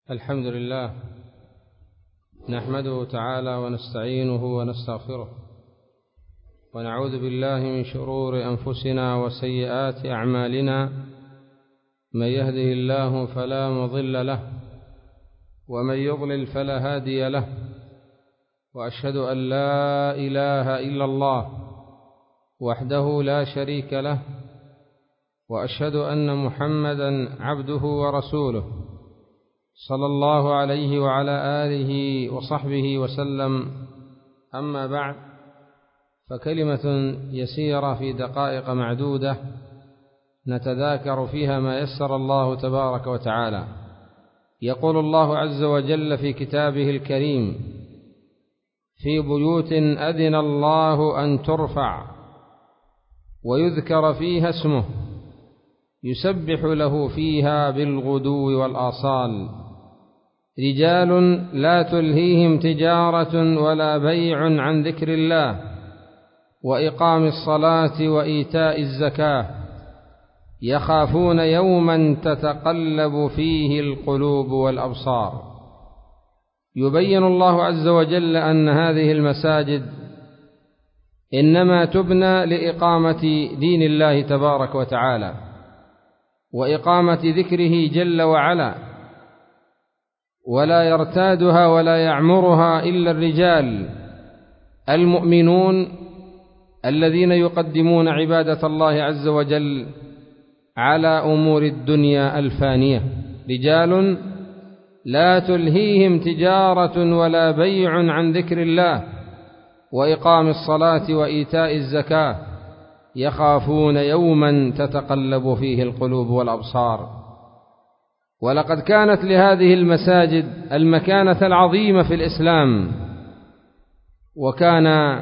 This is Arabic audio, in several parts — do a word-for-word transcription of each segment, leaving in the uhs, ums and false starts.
الحمد لله نحمده تعالى ونستعينه ونستغفره ونعوذ بالله من شرور أنفسنا وسيئات أعمالنا. من يهده الله فلا مضل له ومن يضلل فلا هادي له، وأشهد أن لا إله إلا الله وحده لا شريك له، وأشهد أن محمدا عبده ورسوله صلى الله عليه وعلى آله وصحبه وسلم. أما بعد، فكلمة يسيرة في دقائق معدودة نتذاكر فيها ما يسر الله تبارك وتعالى. يقول الله عز وجل في كتابه الكريم: في بيوت أذن الله أن ترفع ويذكر فيها اسمه يسبح له فيها بالغدو والآصال، رجال لا تلهيهم تجارة ولا بيع عن ذكر الله وإقام الصلاة وإيتاء الزكاة، يخافون يوما تتقلب فيه القلوب والأبصار. يبين الله عز وجل أن هذه المساجد إنما تبنى لإقامة دين الله تبارك وتعالى وإقامة ذكره جل وعلا، ولا يرتادها ولا يعمرها إلا الرجال المؤمنون الذين يقدمون عبادة الله عز وجل على أمور الدنيا الفانية. رجال لا تلهيهم تجارة ولا بيع عن ذكر الله وإقام الصلاة وإيتاء الزكاة، يخافون يوما تتقلب فيه القلوب والأبصار. ولقد كانت لهذه المساجد المكانة العظيمة في الإسلام، وكان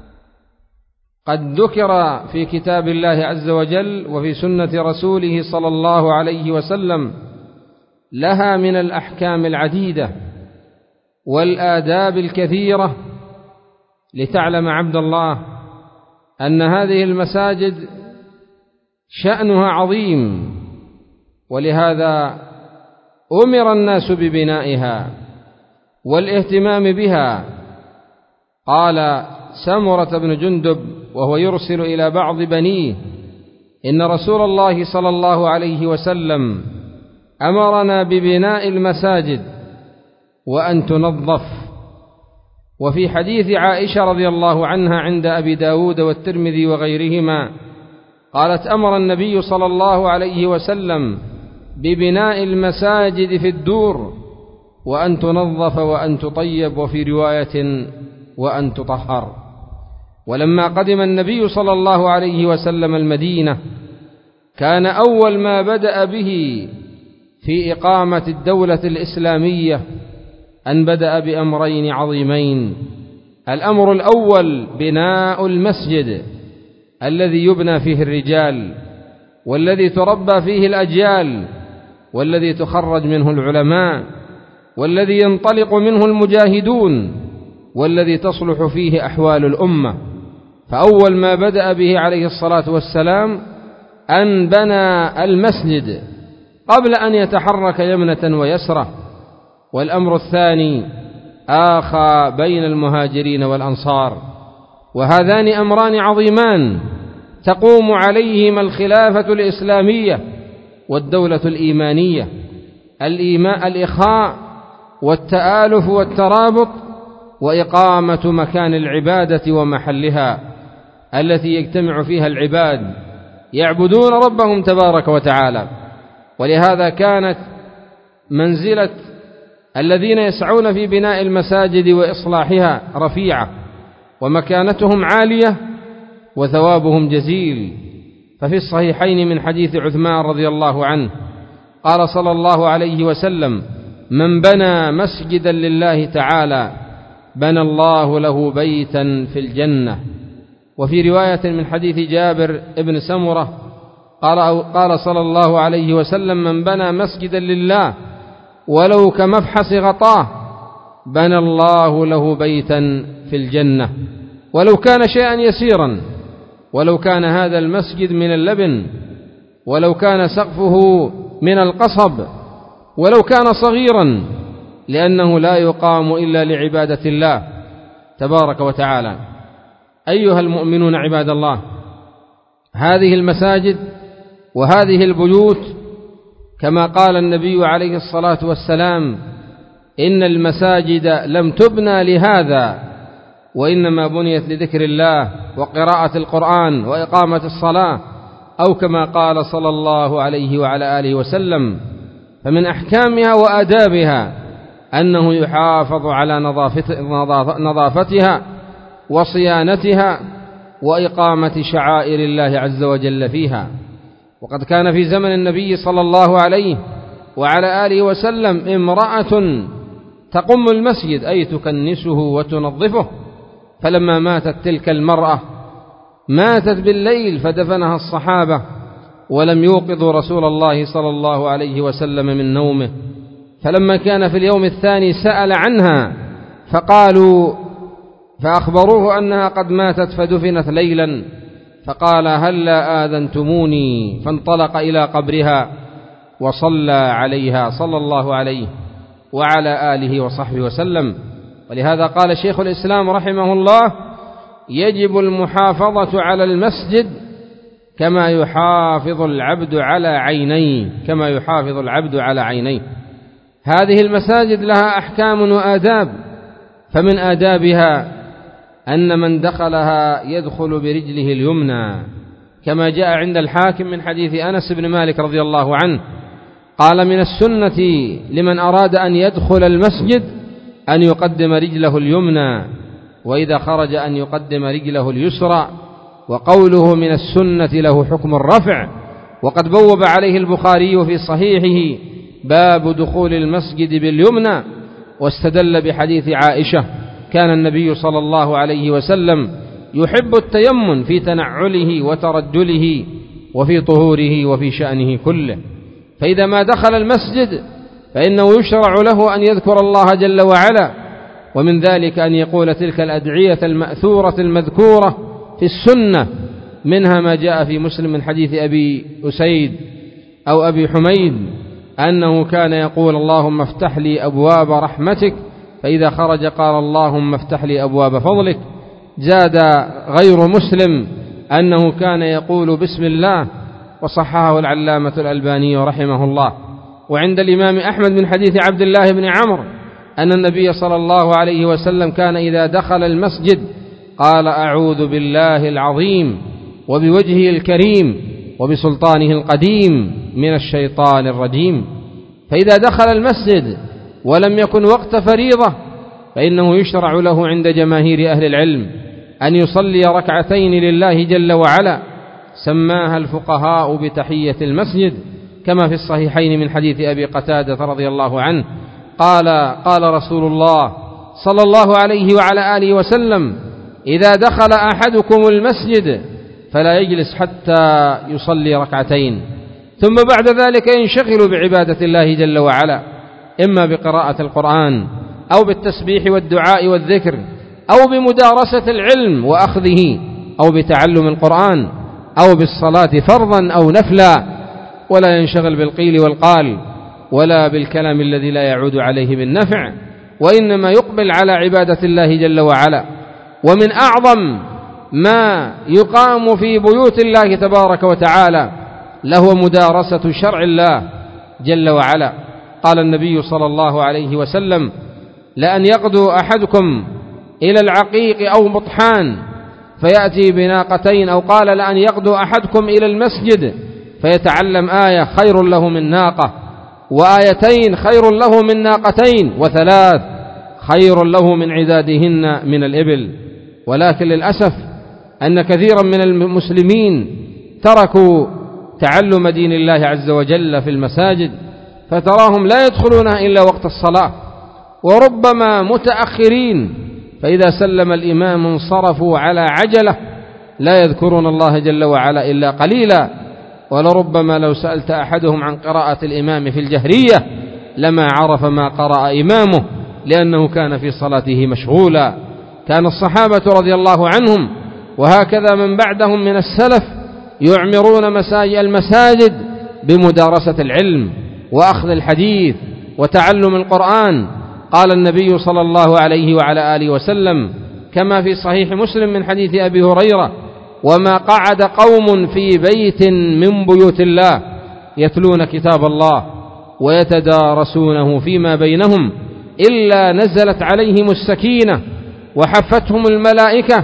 قد ذكر في كتاب الله عز وجل وفي سنة رسوله صلى الله عليه وسلم لها من الأحكام العديدة والآداب الكثيرة، لتعلم عبد الله أن هذه المساجد شأنها عظيم، ولهذا أمر الناس ببنائها والاهتمام بها. قال سمرة بن جندب وهو يرسل إلى بعض بنيه: إن رسول الله صلى الله عليه وسلم أمرنا ببناء المساجد وأن تنظف. وفي حديث عائشة رضي الله عنها عند أبي داود والترمذي وغيرهما قالت: أمر النبي صلى الله عليه وسلم ببناء المساجد في الدور وأن تنظف وأن تطيب، وفي رواية وأن تطهر. ولما قدم النبي صلى الله عليه وسلم المدينة كان أول ما بدأ به في إقامة الدولة الإسلامية أن بدأ بأمرين عظيمين. الأمر الأول بناء المسجد الذي يبنى فيه الرجال، والذي تربى فيه الأجيال، والذي تخرج منه العلماء، والذي ينطلق منه المجاهدون، والذي تصلح فيه أحوال الأمة. فأول ما بدأ به عليه الصلاة والسلام أن بنى المسجد قبل أن يتحرك يمنة ويسرة. والأمر الثاني آخى بين المهاجرين والأنصار، وهذان أمران عظيمان تقوم عليهما الخلافة الإسلامية والدولة الإيمانية: الإيماء الإخاء والتآلف والترابط، وإقامة مكان العبادة ومحلها التي يجتمع فيها العباد يعبدون ربهم تبارك وتعالى. ولهذا كانت منزلة الذين يسعون في بناء المساجد وإصلاحها رفيعة، ومكانتهم عالية، وثوابهم جزيل. ففي الصحيحين من حديث عثمان رضي الله عنه قال صلى الله عليه وسلم: من بنى مسجدا لله تعالى بنى الله له بيتا في الجنة. وفي رواية من حديث جابر ابن سمرة قال, قال صلى الله عليه وسلم: من بنى مسجدا لله ولو كمفحص غطاه بنى الله له بيتا في الجنة، ولو كان شيئا يسيرا، ولو كان هذا المسجد من اللبن، ولو كان سقفه من القصب، ولو كان صغيرا، لأنه لا يقام إلا لعبادة الله تبارك وتعالى. أيها المؤمنون عباد الله، هذه المساجد وهذه البيوت كما قال النبي عليه الصلاة والسلام: إن المساجد لم تبنى لهذا، وإنما بنيت لذكر الله وقراءة القرآن وإقامة الصلاة، أو كما قال صلى الله عليه وعلى آله وسلم. فمن أحكامها وآدابها أنه يحافظ على نظافتها وصيانتها وإقامة شعائر الله عز وجل فيها. وقد كان في زمن النبي صلى الله عليه وعلى آله وسلم امرأة تقم المسجد، أي تكنسه وتنظفه، فلما ماتت تلك المرأة ماتت بالليل فدفنها الصحابة ولم يوقظوا رسول الله صلى الله عليه وسلم من نومه، فلما كان في اليوم الثاني سأل عنها فقالوا فأخبروه أنها قد ماتت فدفنت ليلا، فقال: هلا آذنتموني؟ فانطلق إلى قبرها وصلى عليها صلى الله عليه وعلى آله وصحبه وسلم. ولهذا قال شيخ الإسلام رحمه الله: يجب المحافظة على المسجد كما يحافظ العبد على عينيه كما يحافظ العبد على عينيه. هذه المساجد لها أحكام وآداب، فمن آدابها أن من دخلها يدخل برجله اليمنى، كما جاء عند الحاكم من حديث أنس بن مالك رضي الله عنه قال: من السنة لمن أراد أن يدخل المسجد أن يقدم رجله اليمنى، وإذا خرج أن يقدم رجله اليسرى. وقوله من السنة له حكم الرفع، وقد بوب عليه البخاري في صحيحه باب دخول المسجد باليمنى، واستدل بحديث عائشة: كان النبي صلى الله عليه وسلم يحب التيمن في تنعله وترجله وفي طهوره وفي شأنه كله. فإذا ما دخل المسجد فإنه يشرع له أن يذكر الله جل وعلا، ومن ذلك أن يقول تلك الأدعية المأثورة المذكورة في السنة، منها ما جاء في مسلم من حديث أبي أسيد أو أبي حميد أنه كان يقول: اللهم افتح لي أبواب رحمتك، فإذا خرج قال: اللهم افتح لي أبواب فضلك. زاد غير مسلم أنه كان يقول بسم الله، وصححه العلامة الألباني رحمه الله. وعند الإمام أحمد من حديث عبد الله بن عمرو أن النبي صلى الله عليه وسلم كان إذا دخل المسجد قال: أعوذ بالله العظيم وبوجهه الكريم وبسلطانه القديم من الشيطان الرجيم. فإذا دخل المسجد ولم يكن وقت فريضة فإنه يشرع له عند جماهير أهل العلم أن يصلي ركعتين لله جل وعلا، سماها الفقهاء بتحية المسجد، كما في الصحيحين من حديث أبي قتادة رضي الله عنه قال: قال رسول الله صلى الله عليه وعلى آله وسلم: إذا دخل أحدكم المسجد فلا يجلس حتى يصلي ركعتين، ثم بعد ذلك ينشغل بعبادة الله جل وعلا، إما بقراءة القرآن أو بالتسبيح والدعاء والذكر أو بمدارسة العلم وأخذه أو بتعلم القرآن أو بالصلاة فرضا أو نفلا، ولا ينشغل بالقيل والقال ولا بالكلام الذي لا يعود عليه بالنفع، وإنما يقبل على عبادة الله جل وعلا. ومن أعظم ما يقام في بيوت الله تبارك وتعالى له مدارسة شرع الله جل وعلا. قال النبي صلى الله عليه وسلم: لأن يغدو أحدكم إلى العقيق أو بطحان فيأتي بناقتين، أو قال: لأن يغدو أحدكم إلى المسجد فيتعلم آية خير له من ناقة، وآيتين خير له من ناقتين، وثلاث خير له من عدادهن من الإبل. ولكن للأسف أن كثيرا من المسلمين تركوا تعلم دين الله عز وجل في المساجد، فتراهم لا يدخلونها إلا وقت الصلاة، وربما متأخرين، فإذا سلم الإمام انصرفوا على عجلة لا يذكرون الله جل وعلا إلا قليلا. ولربما لو سألت أحدهم عن قراءة الإمام في الجهرية لما عرف ما قرأ إمامه، لأنه كان في صلاته مشغولا. كان الصحابة رضي الله عنهم وهكذا من بعدهم من السلف يعمرون مساجد المساجد بمدارسة العلم وأخذ الحديث وتعلم القرآن. قال النبي صلى الله عليه وعلى آله وسلم كما في صحيح مسلم من حديث أبي هريرة: وما قعد قوم في بيت من بيوت الله يتلون كتاب الله ويتدارسونه فيما بينهم إلا نزلت عليهم السكينة وحفتهم الملائكة،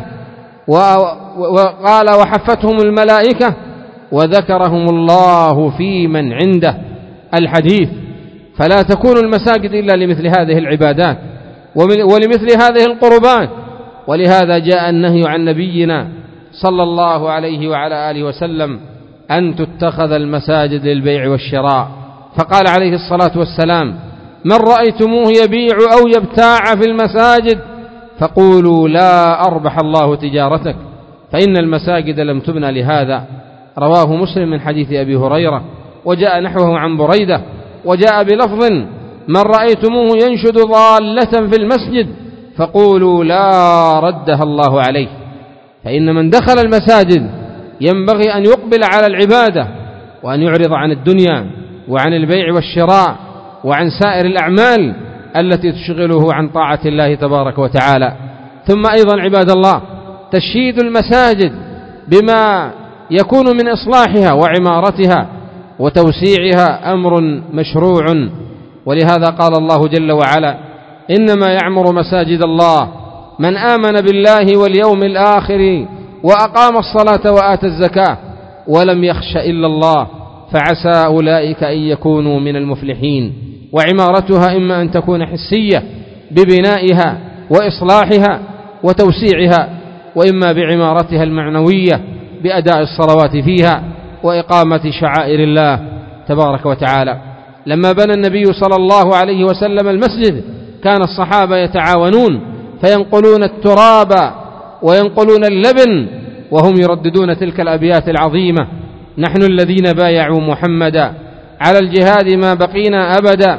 وقال وحفتهم الملائكة وذكرهم الله في من عنده الحديث. فلا تكون المساجد إلا لمثل هذه العبادات ولمثل هذه القربات. ولهذا جاء النهي عن نبينا صلى الله عليه وعلى آله وسلم أن تتخذ المساجد للبيع والشراء، فقال عليه الصلاة والسلام: من رأيتموه يبيع أو يبتاع في المساجد فقولوا لا أربح الله تجارتك، فإن المساجد لم تبنى لهذا. رواه مسلم من حديث أبي هريرة. وجاء نحوه عن بريدة، وجاء بلفظ: من رأيتموه ينشد ضالة في المسجد فقولوا لا ردها الله عليه. فإن من دخل المساجد ينبغي أن يقبل على العبادة وأن يعرض عن الدنيا وعن البيع والشراء وعن سائر الأعمال التي تشغله عن طاعة الله تبارك وتعالى. ثم أيضا عباد الله، تشييد المساجد بما يكون من إصلاحها وعمارتها وتوسيعها أمر مشروع. ولهذا قال الله جل وعلا: إنما يعمر مساجد الله من آمن بالله واليوم الآخر وأقام الصلاة وآتى الزكاة ولم يخش إلا الله فعسى أولئك أن يكونوا من المفلحين. وعمارتها إما أن تكون حسية ببنائها وإصلاحها وتوسيعها، وإما بعمارتها المعنوية بأداء الصلوات فيها وإقامة شعائر الله تبارك وتعالى. لما بنى النبي صلى الله عليه وسلم المسجد كان الصحابة يتعاونون فينقلون التراب وينقلون اللبن وهم يرددون تلك الأبيات العظيمة: نحن الذين بايعوا محمدا على الجهاد ما بقينا أبدا.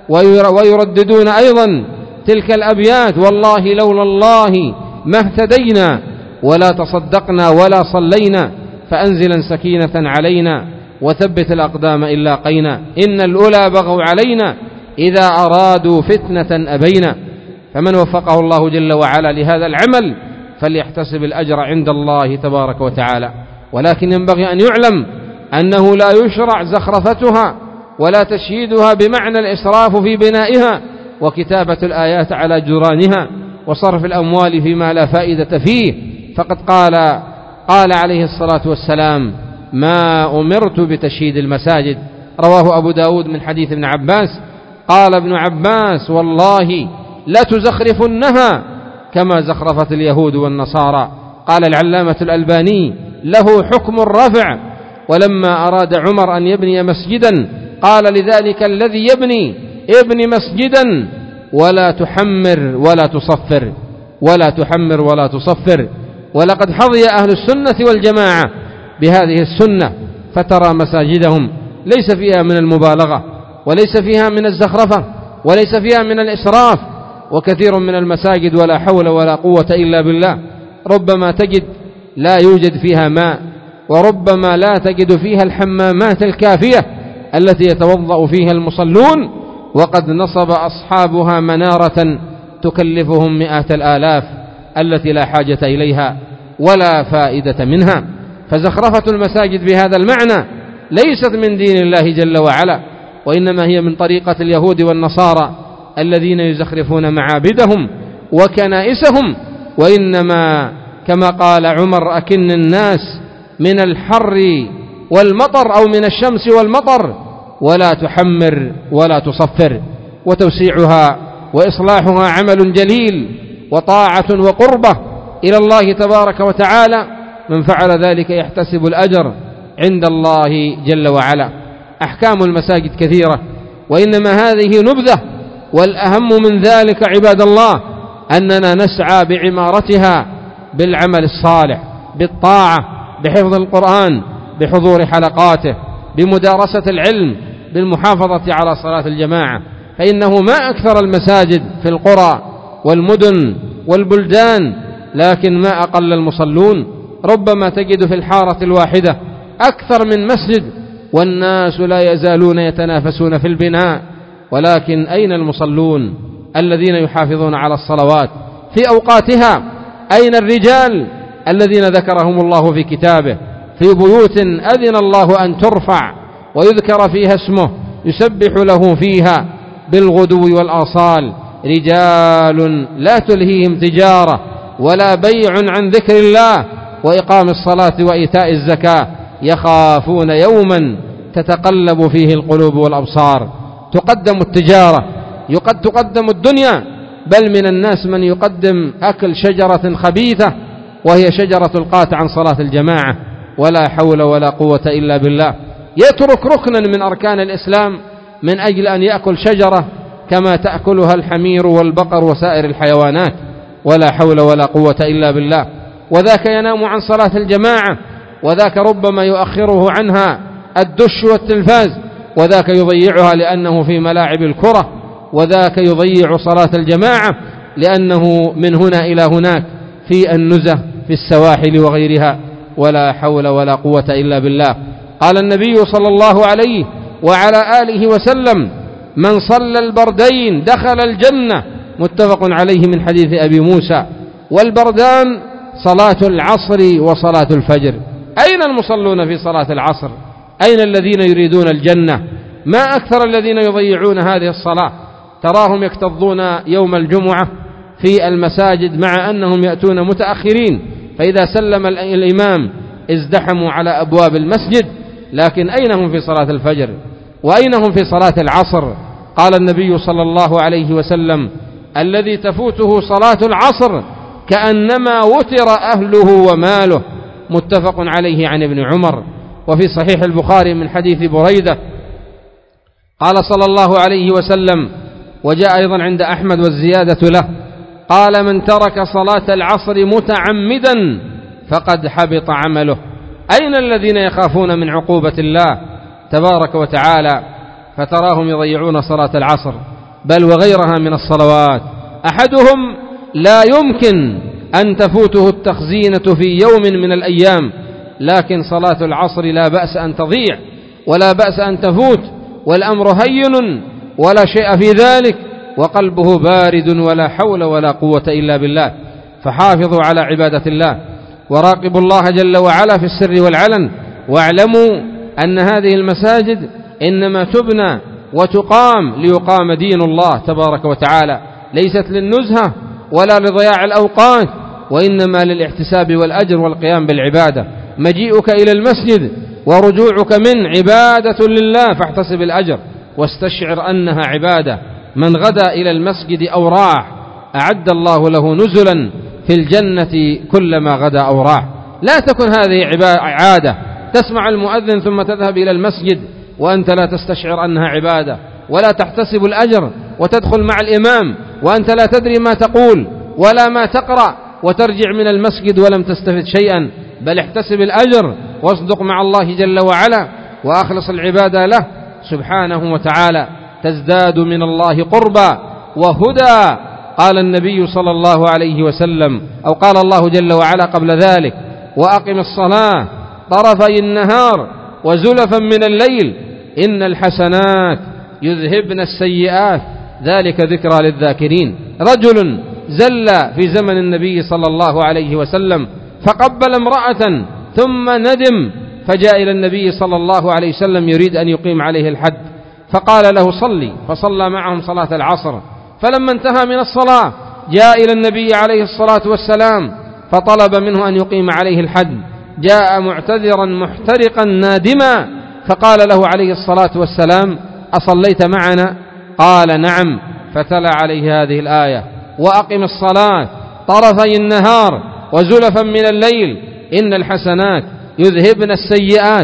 ويرددون أيضا تلك الأبيات: والله لولا الله ما اهتدينا ولا تصدقنا ولا صلينا فأنزلا سكينة علينا وثبت الأقدام إن لاقينا إن الأولى بغوا علينا إذا أرادوا فتنة أبينا. فمن وفقه الله جل وعلا لهذا العمل فليحتسب الأجر عند الله تبارك وتعالى. ولكن ينبغي أن يعلم أنه لا يشرع زخرفتها ولا تشييدها بمعنى الإسراف في بنائها وكتابة الآيات على جدرانها وصرف الأموال فيما لا فائدة فيه. فقد قال قال عليه الصلاة والسلام: ما أمرت بتشييد المساجد. رواه أبو داود من حديث ابن عباس. قال ابن عباس: والله لا تزخرفنها كما زخرفت اليهود والنصارى. قال العلامة الألباني: له حكم الرفع. ولما أراد عمر أن يبني مسجدا قال لذلك الذي يبني: ابني مسجدا ولا تحمر ولا تصفر ولا تحمر ولا تصفر. ولقد حظي أهل السنة والجماعة بهذه السنة، فترى مساجدهم ليس فيها من المبالغة وليس فيها من الزخرفة وليس فيها من الإسراف. وكثير من المساجد ولا حول ولا قوة إلا بالله ربما تجد لا يوجد فيها ماء، وربما لا تجد فيها الحمامات الكافية التي يتوضأ فيها المصلون، وقد نصب أصحابها منارة تكلفهم مئات الآلاف التي لا حاجة إليها ولا فائدة منها. فزخرفة المساجد بهذا المعنى ليست من دين الله جل وعلا، وإنما هي من طريقة اليهود والنصارى الذين يزخرفون معابدهم وكنائسهم. وإنما كما قال عمر: أكن الناس من الحر والمطر أو من الشمس والمطر ولا تحمر ولا تصفر. وتوسيعها وإصلاحها عمل جليل وطاعة وقربة إلى الله تبارك وتعالى، من فعل ذلك يحتسب الأجر عند الله جل وعلا. أحكام المساجد كثيرة، وإنما هذه نبذة. والأهم من ذلك عباد الله أننا نسعى بعمارتها بالعمل الصالح، بالطاعة، بحفظ القرآن، بحضور حلقاته، بمدارسة العلم، بالمحافظة على صلاة الجماعة. فإنه ما أكثر المساجد في القرى والمدن والبلدان، لكن ما أقل المصلون. ربما تجد في الحارة الواحدة أكثر من مسجد والناس لا يزالون يتنافسون في البناء، ولكن أين المصلون الذين يحافظون على الصلوات في أوقاتها؟ أين الرجال الذين ذكرهم الله في كتابه في بيوت أذن الله أن ترفع ويذكر فيها اسمه يسبح له فيها بالغدو والآصال؟ رجال لا تلهيهم تجارة ولا بيع عن ذكر الله وإقام الصلاة وإيتاء الزكاة يخافون يوما تتقلب فيه القلوب والأبصار. تقدم التجارة، يقد تقدم الدنيا، بل من الناس من يقدم أكل شجرة خبيثة وهي شجرة القات عن صلاة الجماعة. ولا حول ولا قوة إلا بالله. يترك ركنا من أركان الإسلام من أجل أن يأكل شجرة كما تأكلها الحمير والبقر وسائر الحيوانات. ولا حول ولا قوة إلا بالله. وذاك ينام عن صلاة الجماعة، وذاك ربما يؤخره عنها الدش والتلفاز، وذاك يضيعها لأنه في ملاعب الكرة، وذاك يضيع صلاة الجماعة لأنه من هنا إلى هناك في النزه في السواحل وغيرها. ولا حول ولا قوة إلا بالله. قال النبي صلى الله عليه وعلى آله وسلم: من صلى البردين دخل الجنة. متفق عليه من حديث أبي موسى. والبردان صلاة العصر وصلاة الفجر. أين المصلون في صلاة العصر؟ أين الذين يريدون الجنة؟ ما أكثر الذين يضيعون هذه الصلاة. تراهم يكتظون يوم الجمعة في المساجد مع أنهم يأتون متأخرين، فإذا سلم الإمام ازدحموا على أبواب المسجد. لكن أين هم في صلاة الفجر؟ وأين هم في صلاة العصر؟ قال النبي صلى الله عليه وسلم: الذي تفوته صلاة العصر كأنما وتر أهله وماله. متفق عليه عن ابن عمر. وفي صحيح البخاري من حديث بريدة قال صلى الله عليه وسلم، وجاء أيضا عند أحمد والزيادة له، قال: من ترك صلاة العصر متعمدا فقد حبط عمله. أين الذين يخافون من عقوبة الله تبارك وتعالى فتراهم يضيعون صلاة العصر بل وغيرها من الصلوات؟ أحدهم لا يمكن أن تفوته التخزينة في يوم من الأيام، لكن صلاة العصر لا بأس أن تضيع ولا بأس أن تفوت، والأمر هين ولا شيء في ذلك، وقلبه بارد. ولا حول ولا قوة إلا بالله. فحافظوا على عبادة الله وراقبوا الله جل وعلا في السر والعلن، واعلموا أن هذه المساجد إنما تبنى وتقام ليقام دين الله تبارك وتعالى، ليست للنزهة ولا لضياع الأوقات، وإنما للاحتساب والأجر والقيام بالعبادة. مجيئك إلى المسجد ورجوعك من عبادة لله، فاحتسب الأجر واستشعر أنها عبادة. من غدا إلى المسجد أو راح أعد الله له نزلا في الجنة كلما غدا أو راح. لا تكن هذه عادة تسمع المؤذن ثم تذهب إلى المسجد وأنت لا تستشعر أنها عبادة، ولا تحتسب الأجر، وتدخل مع الإمام وأنت لا تدري ما تقول ولا ما تقرأ، وترجع من المسجد ولم تستفد شيئا. بل احتسب الأجر واصدق مع الله جل وعلا وأخلص العبادة له سبحانه وتعالى، تزداد من الله قربا وهدى. قال النبي صلى الله عليه وسلم، أو قال الله جل وعلا قبل ذلك: وأقم الصلاة طرفي النهار وزلفا من الليل إن الحسنات يذهبن السيئات ذلك ذكرى للذاكرين. رجل زل في زمن النبي صلى الله عليه وسلم فقبل امرأة ثم ندم، فجاء إلى النبي صلى الله عليه وسلم يريد أن يقيم عليه الحد، فقال له: صلي. فصلى معهم صلاة العصر. فلما انتهى من الصلاة جاء إلى النبي عليه الصلاة والسلام فطلب منه أن يقيم عليه الحد. جاء معتذرا محترقا نادما، فقال له عليه الصلاة والسلام: أصليت معنا؟ قال: نعم. فتلا عليه هذه الآية: وأقم الصلاة طرفي النهار وزلفا من الليل إن الحسنات يذهبن السيئات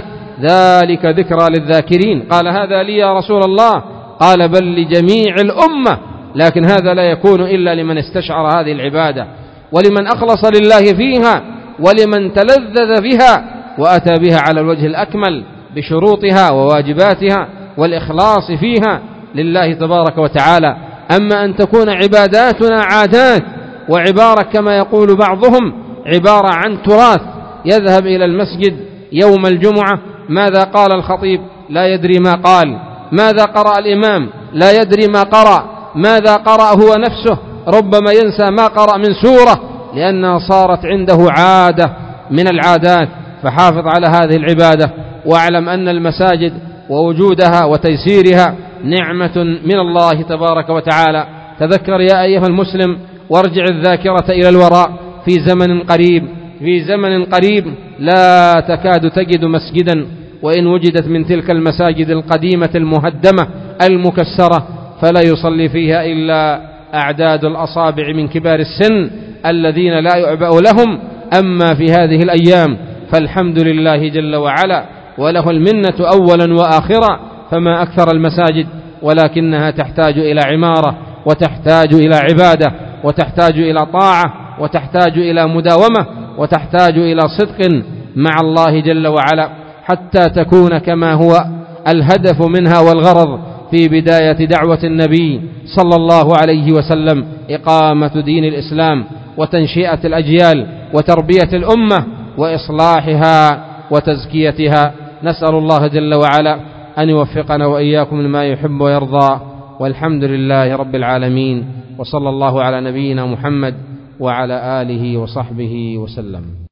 ذلك ذكرى للذاكرين. قال: هذا لي يا رسول الله؟ قال: بل لجميع الأمة، لكن هذا لا يكون إلا لمن استشعر هذه العبادة، ولمن أخلص لله فيها، ولمن تلذذ بها وأتى بها على الوجه الأكمل بشروطها وواجباتها والإخلاص فيها لله تبارك وتعالى. أما أن تكون عباداتنا عادات وعبارة كما يقول بعضهم عبارة عن تراث، يذهب إلى المسجد يوم الجمعة، ماذا قال الخطيب؟ لا يدري ما قال، ماذا قرأ الإمام لا يدري ما قرأ، ماذا قرأ هو نفسه، ربما ينسى ما قرأ من سورة لأنها صارت عنده عادة من العادات. فحافظ على هذه العبادة، واعلم أن المساجد ووجودها وتيسيرها نعمة من الله تبارك وتعالى. تذكر يا أيها المسلم وارجع الذاكرة إلى الوراء، في زمن قريب في زمن قريب لا تكاد تجد مسجدا، وإن وجدت من تلك المساجد القديمة المهدمة المكسرة فلا يصلي فيها إلا أعداد الأصابع من كبار السن الذين لا يعبأ لهم. أما في هذه الأيام فالحمد لله جل وعلا وله المنة أولا وآخرا، فما أكثر المساجد، ولكنها تحتاج إلى عمارة، وتحتاج إلى عبادة، وتحتاج إلى طاعة، وتحتاج إلى مداومة، وتحتاج إلى صدق مع الله جل وعلا، حتى تكون كما هو الهدف منها والغرض في بداية دعوة النبي صلى الله عليه وسلم: إقامة دين الإسلام وتنشئة الأجيال وتربية الأمة وإصلاحها وتزكيتها. نسأل الله جل وعلا أن يوفقنا وإياكم لما يحب ويرضى، والحمد لله رب العالمين، وصلى الله على نبينا محمد وعلى آله وصحبه وسلم.